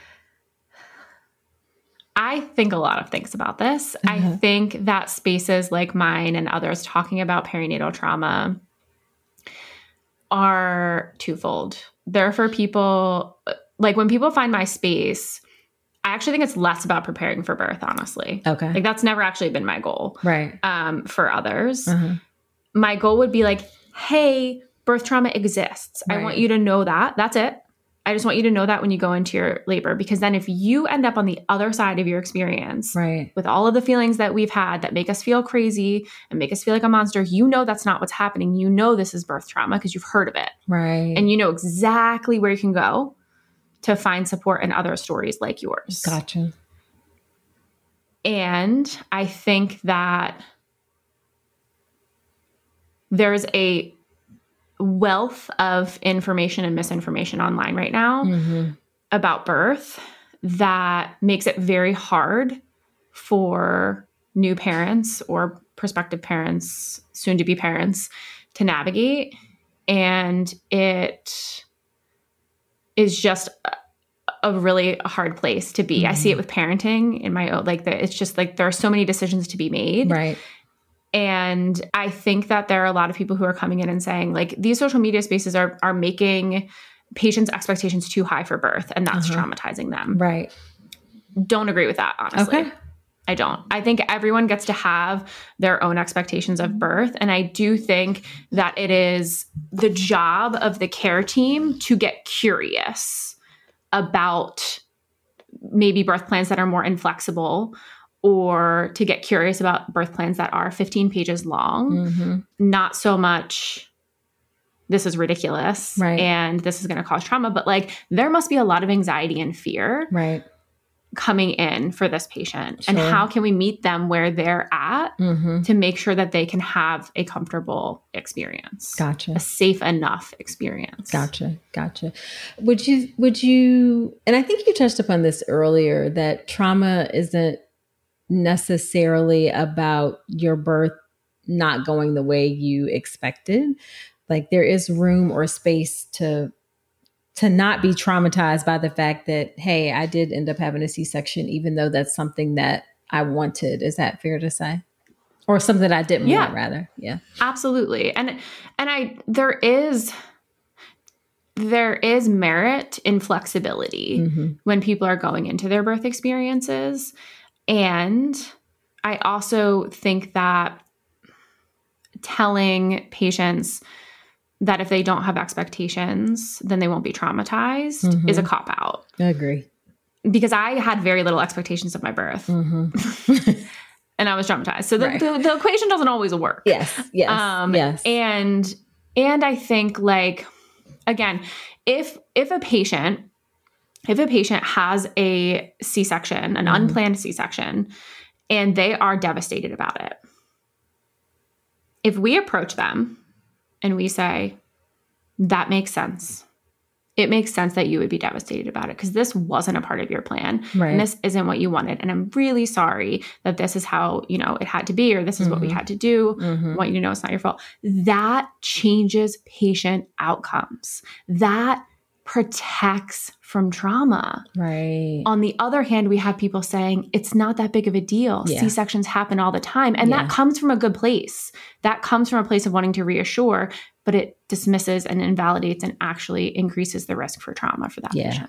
I think a lot of things about this. I think that spaces like mine and others talking about perinatal trauma are twofold. They're for people, like when people find my space, I actually think it's less about preparing for birth, honestly. Okay. Like that's never actually been my goal. Right. For others. My goal would be like, hey, birth trauma exists. I want you to know that. That's it. I just want you to know that when you go into your labor, because then if you end up on the other side of your experience with all of the feelings that we've had that make us feel crazy and make us feel like a monster, you know that's not what's happening. You know this is birth trauma because you've heard of it. Right. And you know exactly where you can go to find support in other stories like yours. Gotcha. And I think that there's a wealth of information and misinformation online right now about birth that makes it very hard for new parents or prospective parents, soon to be parents, to navigate. And it is just a really hard place to be. I see it with parenting in my own, like it's just like there are so many decisions to be made. Right. And I think that there are a lot of people who are coming in and saying like these social media spaces are making patients' expectations too high for birth, and that's traumatizing them. Right. Don't agree with that, honestly. Okay. I don't. I think everyone gets to have their own expectations of birth. And I do think that it is the job of the care team to get curious about maybe birth plans that are more inflexible, or to get curious about birth plans that are 15 pages long, not so much this is ridiculous and this is going to cause trauma, but like there must be a lot of anxiety and fear coming in for this patient. And how can we meet them where they're at to make sure that they can have a comfortable experience? Gotcha. A safe enough experience. Gotcha. Would you, and I think you touched upon this earlier, that trauma isn't necessarily about your birth not going the way you expected. Like there is room or space to not be traumatized by the fact that, hey, I did end up having a C-section, even though that's something that I wanted. Is that fair to say? Or something that I didn't want, rather. Yeah, absolutely. And there is merit in flexibility when people are going into their birth experiences. And I also think that telling patients that if they don't have expectations, then they won't be traumatized is a cop-out. I agree. Because I had very little expectations of my birth. And I was traumatized. So the equation doesn't always work. Yes. And I think like, again, if a patient has a C-section, an unplanned C-section, and they are devastated about it, if we approach them and we say, that makes sense. It makes sense that you would be devastated about it because this wasn't a part of your plan. And this isn't what you wanted. And I'm really sorry that this is how, it had to be, or this is what we had to do. I want you to know it's not your fault. That changes patient outcomes. That protects from trauma. Right. On the other hand, we have people saying it's not that big of a deal. C-sections happen all the time. And that comes from a good place. That comes from a place of wanting to reassure, but it dismisses and invalidates and actually increases the risk for trauma for that patient.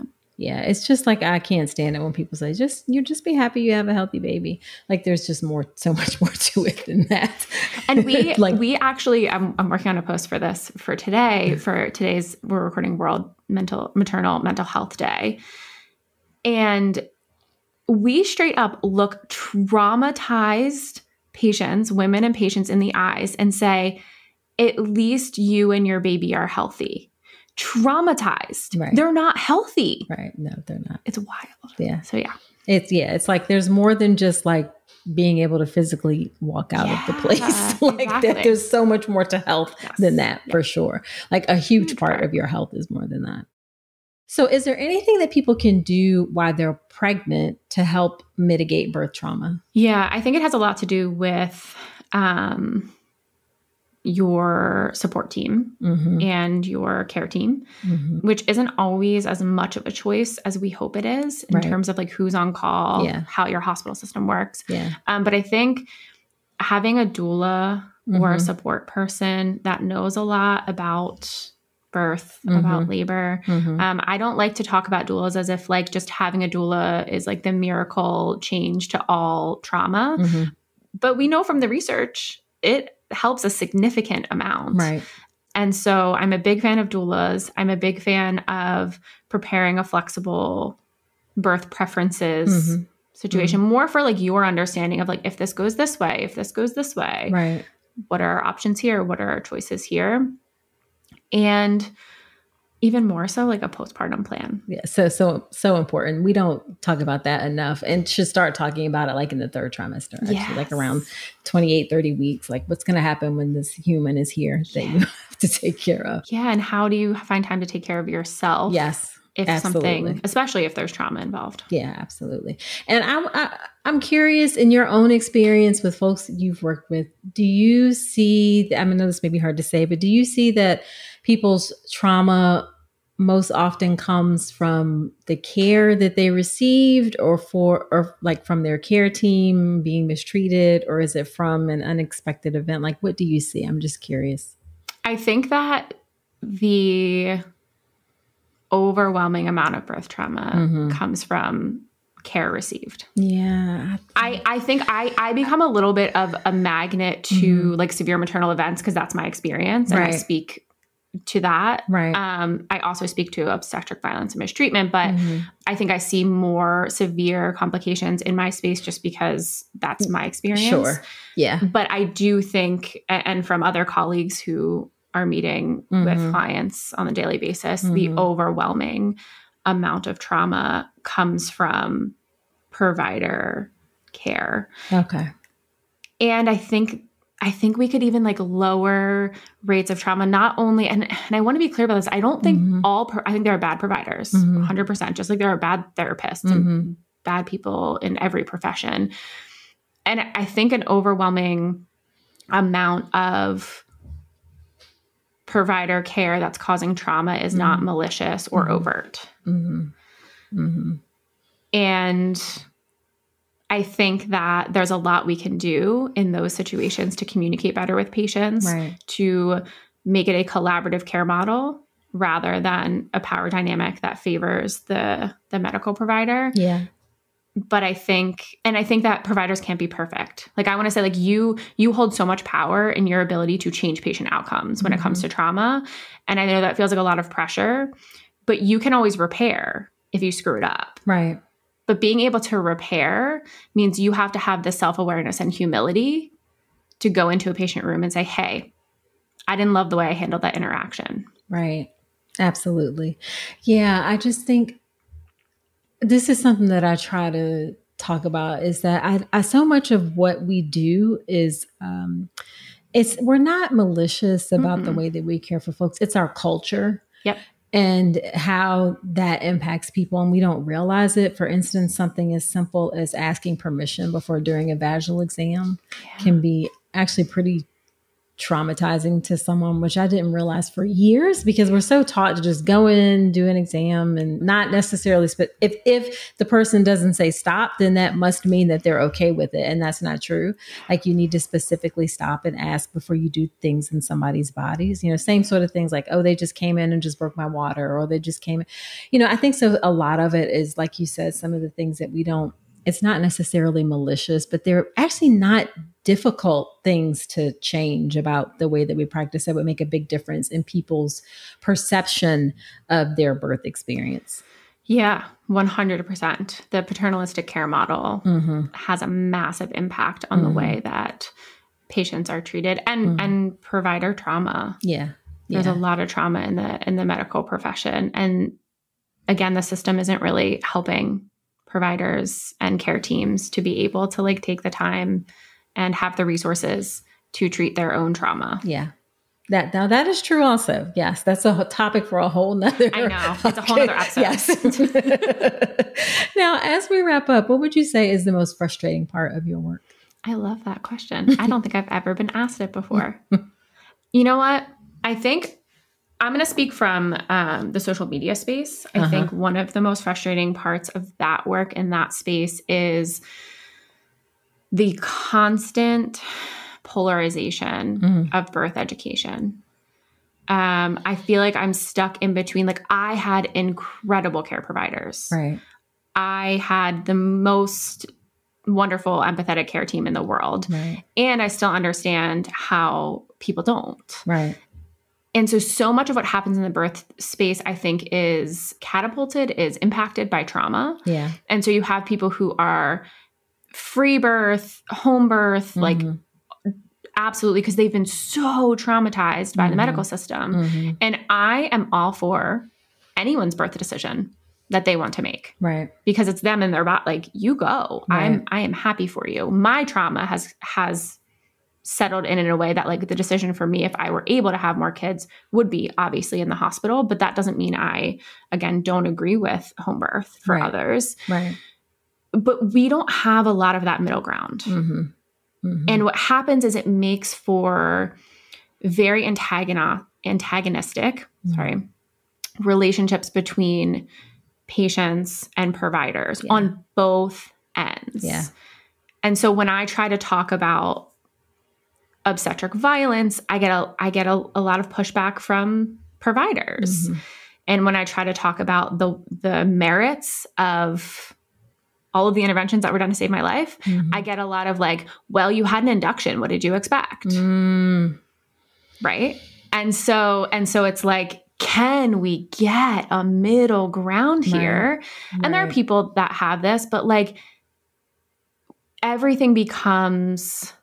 Yeah. It's just like, I can't stand it when people say, just be happy you have a healthy baby. Like there's just so much more to it than that. And we actually, I'm working on a post for this for today, we're recording World Maternal Mental Health Day. And we straight up look traumatized patients, women and patients in the eyes and say, at least you and your baby are healthy. Traumatized. Right. They're not healthy. Right. No, they're not. It's wild. Yeah. So yeah. It's like there's more than just like being able to physically walk out of the place. Like exactly. there's so much more to health than that, for sure. Like a huge part of your health is more than that. So is there anything that people can do while they're pregnant to help mitigate birth trauma? Yeah, I think it has a lot to do with your support team and your care team, which isn't always as much of a choice as we hope it is in terms of like who's on call, how your hospital system works. But I think having a doula or a support person that knows a lot about birth, about labor. I don't like to talk about doulas as if like just having a doula is like the miracle change to all trauma. But we know from the research, it helps a significant amount. Right. And so I'm a big fan of doulas. I'm a big fan of preparing a flexible birth preferences situation, more for like your understanding of like, if this goes this way, right. What are our options here? What are our choices here? And even more so like a postpartum plan. Yeah. So important. We don't talk about that enough and should start talking about it like in the third trimester, actually, like around 28, 30 weeks, like what's going to happen when this human is here that you have to take care of. Yeah. And how do you find time to take care of yourself? Yes. If something, especially if there's trauma involved. Yeah, absolutely. And I'm curious, in your own experience with folks that you've worked with, do you see, I know this may be hard to say, but do you see that people's trauma most often comes from the care that they received or like from their care team being mistreated, or is it from an unexpected event? Like, what do you see? I'm just curious. I think that the overwhelming amount of birth trauma comes from care received. Yeah. I think I become a little bit of a magnet to like severe maternal events because that's my experience and I speak to that. Right. I also speak to obstetric violence and mistreatment, but I think I see more severe complications in my space just because that's my experience. Sure. Yeah. But I do think, and from other colleagues who are meeting with clients on a daily basis, the overwhelming amount of trauma comes from provider care. Okay. And I think we could even like lower rates of trauma, not only, and I want to be clear about this. I don't think I think there are bad providers, 100%, just like there are bad therapists and bad people in every profession. And I think an overwhelming amount of provider care that's causing trauma is not malicious or overt. And I think that there's a lot we can do in those situations to communicate better with patients, to make it a collaborative care model rather than a power dynamic that favors the medical provider. Yeah. But I think that providers can't be perfect. Like I want to say, like you hold so much power in your ability to change patient outcomes when it comes to trauma. And I know that feels like a lot of pressure, but you can always repair if you screw it up. Right. But being able to repair means you have to have the self-awareness and humility to go into a patient room and say, hey, I didn't love the way I handled that interaction. Right. Absolutely. Yeah. I just think this is something that I try to talk about is that I so much of what we do is, we're not malicious about the way that we care for folks. It's our culture. Yep. And how that impacts people. And we don't realize it. For instance, something as simple as asking permission before doing a vaginal exam can be actually pretty traumatizing to someone, which I didn't realize for years, because we're so taught to just go in, do an exam, and not necessarily, if the person doesn't say stop, then that must mean that they're okay with it. And that's not true. Like, you need to specifically stop and ask before you do things in somebody's bodies, same sort of things like, oh, they just came in and just broke my water, or they just came in, I think so. A lot of it is, like you said, some of the things that it's not necessarily malicious, but they're actually not difficult things to change about the way that we practice that would make a big difference in people's perception of their birth experience. Yeah, 100%. The paternalistic care model has a massive impact on the way that patients are treated, and provider trauma. Yeah. There's a lot of trauma in the medical profession. And again, the system isn't really helping providers and care teams to be able to like take the time and have the resources to treat their own trauma. Yeah. That is true also. Yes. That's a topic for a whole nother. I know. It's a whole nother episode. Yes. Now, as we wrap up, what would you say is the most frustrating part of your work? I love that question. I don't think I've ever been asked it before. You know what? I think I'm going to speak from the social media space. I think one of the most frustrating parts of that work in that space is the constant polarization of birth education. I feel like I'm stuck in between. Like, I had incredible care providers. Right. I had the most wonderful, empathetic care team in the world. Right. And I still understand how people don't. Right. And so much of what happens in the birth space, I think, is impacted by trauma. Yeah. And so you have people who are free birth, home birth, like absolutely, because they've been so traumatized by the medical system. And I am all for anyone's birth decision that they want to make. Right. Because it's them and their body. Like, you go. Right. I am happy for you. My trauma has settled in a way that, like, the decision for me, if I were able to have more kids, would be obviously in the hospital. But that doesn't mean I, again, don't agree with home birth for others. Right. But we don't have a lot of that middle ground. And what happens is it makes for very antagonistic relationships between patients and providers on both ends. Yeah. And so when I try to talk about obstetric violence, I get a lot of pushback from providers. And when I try to talk about the merits of all of the interventions that were done to save my life, I get a lot of like, well, you had an induction. What did you expect? Right. And so it's like, can we get a middle ground here? Right. And there are people that have this, but like, everything becomes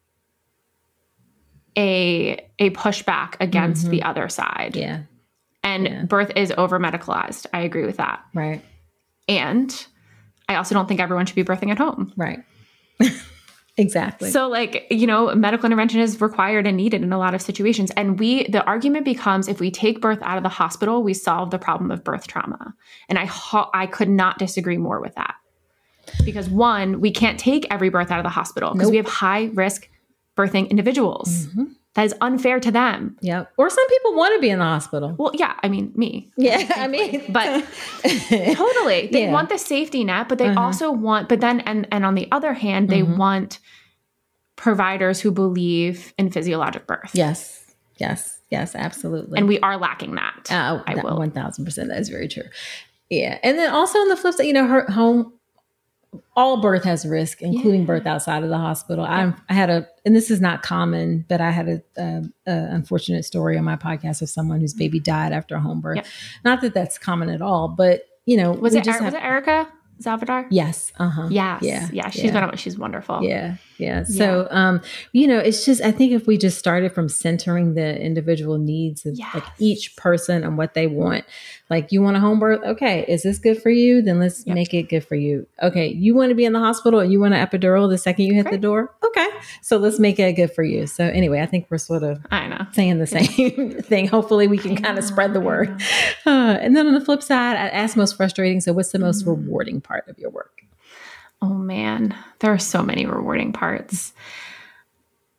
a pushback against the other side. Yeah. And birth is over medicalized. I agree with that. Right. And I also don't think everyone should be birthing at home. Right. Exactly. So like, medical intervention is required and needed in a lot of situations. And the argument becomes, if we take birth out of the hospital, we solve the problem of birth trauma. And I could not disagree more with that. Because one, we can't take every birth out of the hospital because we have high risk birthing individuals. That is unfair to them. Yeah. Or some people want to be in the hospital. Well, yeah. I mean, me. Yeah. I mean, but totally. They want the safety net, but they also want, but then, and on the other hand, they want providers who believe in physiologic birth. Yes. Yes. Yes. Absolutely. And we are lacking that. I will. 1000%. That is very true. Yeah. And then also on the flip side, her home, all birth has risk, including birth outside of the hospital. I had and this is not common, but I had a unfortunate story on my podcast of someone whose baby died after a home birth. Yep. Not that that's common at all, but was it Erica Salvador? Yes. Yes. Yeah. She's wonderful. Yeah. Yeah. So, it's just, I think if we just started from centering the individual needs of like each person and what they want, like, you want a home birth? Okay. Is this good for you? Then let's make it good for you. Okay. You want to be in the hospital and you want an epidural the second you hit the door? Okay. So let's make it good for you. So anyway, I think we're sort of saying the same thing. Hopefully we can kind of spread the word. And then on the flip side, I asked most frustrating. So what's the most rewarding part of your work? Oh man, there are so many rewarding parts.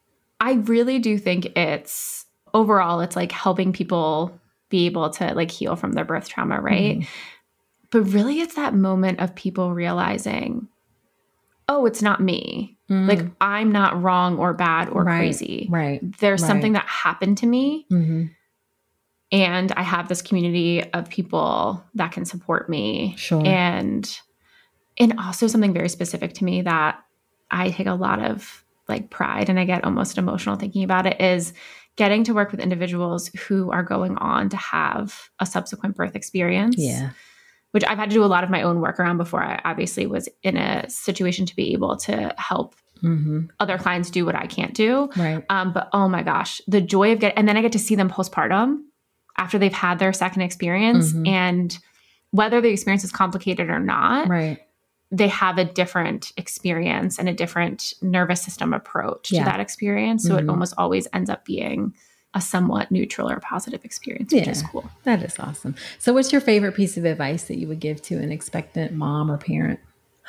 I really do think it's overall, it's like helping people be able to like heal from their birth trauma, right? Mm-hmm. But really it's that moment of people realizing, oh, it's not me. Mm-hmm. Like I'm not wrong or bad or crazy. Right. There's something that happened to me. Mm-hmm. And I have this community of people that can support me. Sure. And also something very specific to me that I take a lot of like pride and I get almost emotional thinking about it is getting to work with individuals who are going on to have a subsequent birth experience. Yeah. Which I've had to do a lot of my own work around before I obviously was in a situation to be able to help other clients do what I can't do. Right. But oh my gosh, the joy of and then I get to see them postpartum after they've had their second experience, and whether the experience is complicated or not, they have a different experience and a different nervous system approach to that experience. So it almost always ends up being a somewhat neutral or positive experience, which is cool. That is awesome. So what's your favorite piece of advice that you would give to an expectant mom or parent?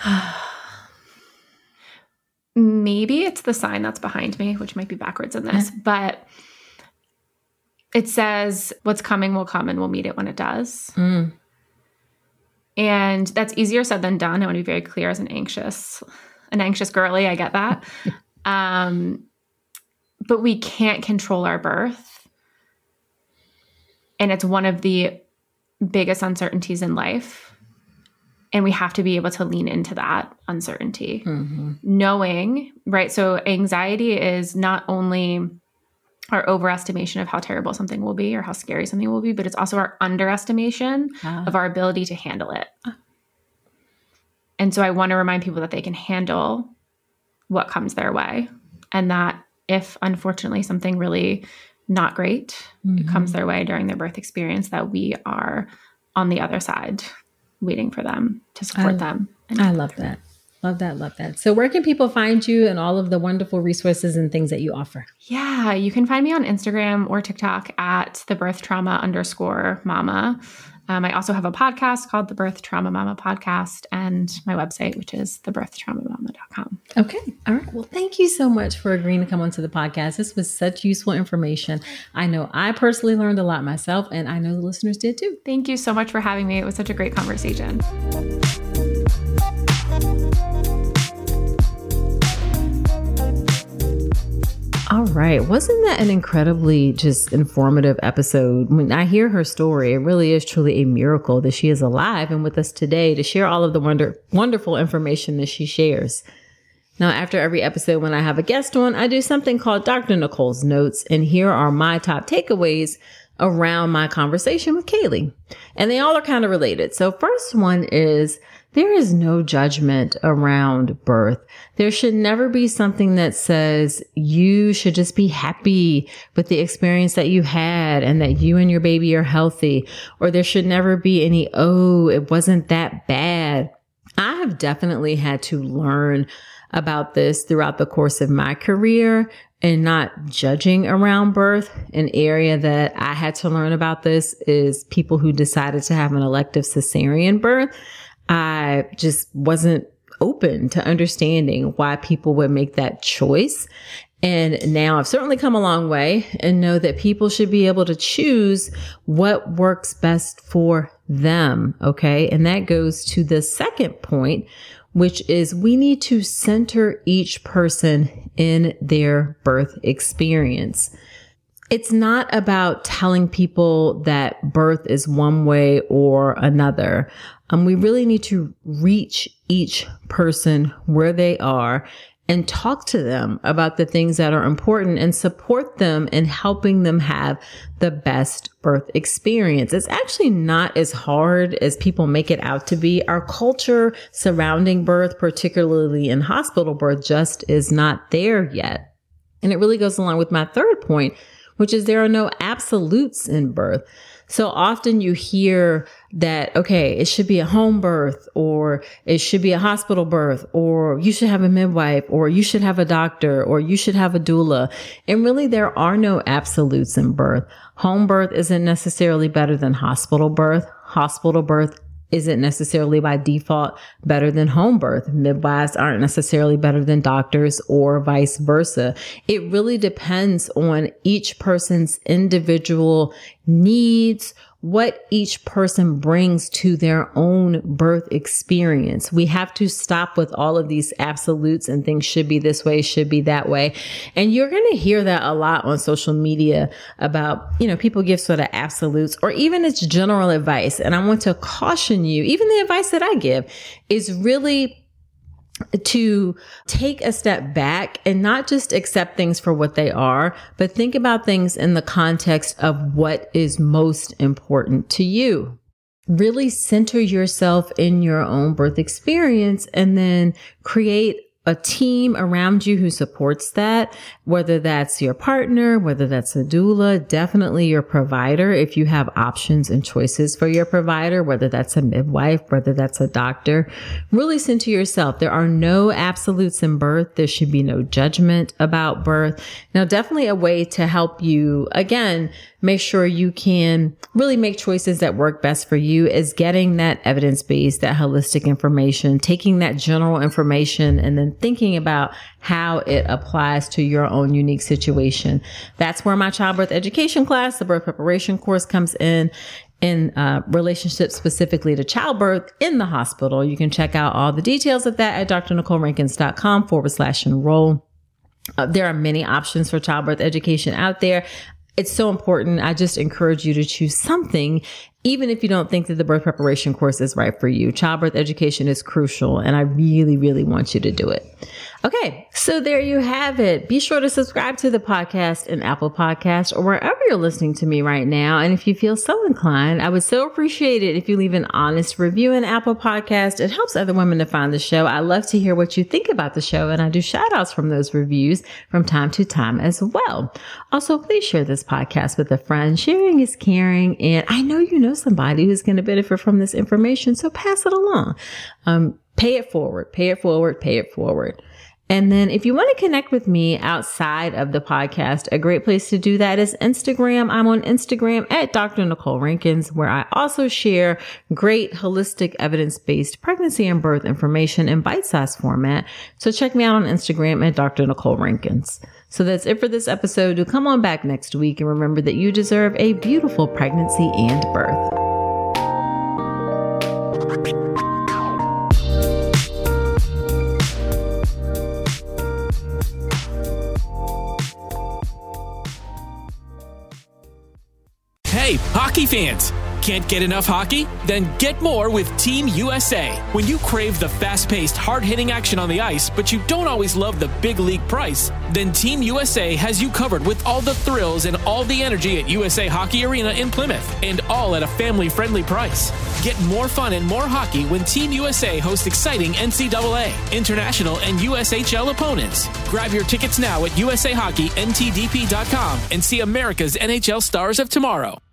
Maybe it's the sign that's behind me, which might be backwards in this, but it says, what's coming will come and we'll meet it when it does. Mm. And that's easier said than done. I want to be very clear as an anxious girly. I get that. But we can't control our birth. And it's one of the biggest uncertainties in life. And we have to be able to lean into that uncertainty. Knowing, right? So anxiety is not only our overestimation of how terrible something will be or how scary something will be, but it's also our underestimation of our ability to handle it. And so I want to remind people that they can handle what comes their way, and that if unfortunately something really not great comes their way during their birth experience, that we are on the other side waiting for them to support them. I love that. Love that. Love that. So where can people find you and all of the wonderful resources and things that you offer? Yeah, you can find me on Instagram or TikTok at thebirthtrauma_mama. I also have a podcast called The Birth Trauma Mama Podcast and my website, which is thebirthtraumamama.com. Okay. All right. Well, thank you so much for agreeing to come onto the podcast. This was such useful information. I know I personally learned a lot myself, and I know the listeners did too. Thank you so much for having me. It was such a great conversation. All right. Wasn't that an incredibly just informative episode? When I hear her story, it really is truly a miracle that she is alive and with us today to share all of the wonderful information that she shares. Now, after every episode, when I have a guest on, I do something called Dr. Nicole's Notes. And here are my top takeaways around my conversation with Kaylee. And they all are kind of related. So first one is, there is no judgment around birth. There should never be something that says you should just be happy with the experience that you had and that you and your baby are healthy. Or there should never be any, oh, it wasn't that bad. I have definitely had to learn about this throughout the course of my career and not judging around birth. An area that I had to learn about this is people who decided to have an elective cesarean birth. I just wasn't open to understanding why people would make that choice. And now I've certainly come a long way and know that people should be able to choose what works best for them. Okay. And that goes to the second point, which is we need to center each person in their birth experience. It's not about telling people that birth is one way or another. We really need to reach each person where they are and talk to them about the things that are important and support them in helping them have the best birth experience. It's actually not as hard as people make it out to be. Our culture surrounding birth, particularly in hospital birth, just is not there yet. And it really goes along with my third point, which is there are no absolutes in birth. So often you hear that, okay, it should be a home birth, or it should be a hospital birth, or you should have a midwife, or you should have a doctor, or you should have a doula. And really, there are no absolutes in birth. Home birth isn't necessarily better than hospital birth. Hospital birth isn't necessarily by default better than home birth. Midwives aren't necessarily better than doctors or vice versa. It really depends on each person's individual needs, what each person brings to their own birth experience. We have to stop with all of these absolutes and things should be this way, should be that way. And you're going to hear that a lot on social media about, people give sort of absolutes or even it's general advice. And I want to caution you, even the advice that I give is really to take a step back and not just accept things for what they are, but think about things in the context of what is most important to you. Really center yourself in your own birth experience and then create a team around you who supports that, whether that's your partner, whether that's a doula, definitely your provider. If you have options and choices for your provider, whether that's a midwife, whether that's a doctor, really center yourself. There are no absolutes in birth. There should be no judgment about birth. Now, definitely a way to help you, again, make sure you can really make choices that work best for you is getting that evidence-based, that holistic information, taking that general information and then thinking about how it applies to your own unique situation. That's where my childbirth education class, the birth preparation course, comes in relationship specifically to childbirth in the hospital. You can check out all the details of that at drnicolerankins.com/enroll. There are many options for childbirth education out there. It's so important. I just encourage you to choose something, even if you don't think that the birth preparation course is right for you. Childbirth education is crucial, and I really, really want you to do it. Okay, so there you have it. Be sure to subscribe to the podcast in Apple Podcasts or wherever you're listening to me right now. And if you feel so inclined, I would so appreciate it if you leave an honest review in Apple Podcasts. It helps other women to find the show. I love to hear what you think about the show, and I do shout outs from those reviews from time to time as well. Also, please share this podcast with a friend. Sharing is caring, and I know you know somebody who's going to benefit from this information, so pass it along. Pay it forward, pay it forward, pay it forward. And then if you want to connect with me outside of the podcast, a great place to do that is Instagram. I'm on Instagram at Dr. Nicole Rankins, where I also share great holistic evidence-based pregnancy and birth information in bite-sized format. So check me out on Instagram at Dr. Nicole Rankins. So that's it for this episode. Do come on back next week and remember that you deserve a beautiful pregnancy and birth. Hey, hockey fans! Can't get enough hockey? Then get more with Team USA. When you crave the fast-paced, hard-hitting action on the ice, but you don't always love the big league price, then Team USA has you covered with all the thrills and all the energy at USA Hockey Arena in Plymouth, and all at a family-friendly price. Get more fun and more hockey when Team USA hosts exciting NCAA, international, and USHL opponents. Grab your tickets now at USAHockeyNTDP.com and see America's NHL stars of tomorrow.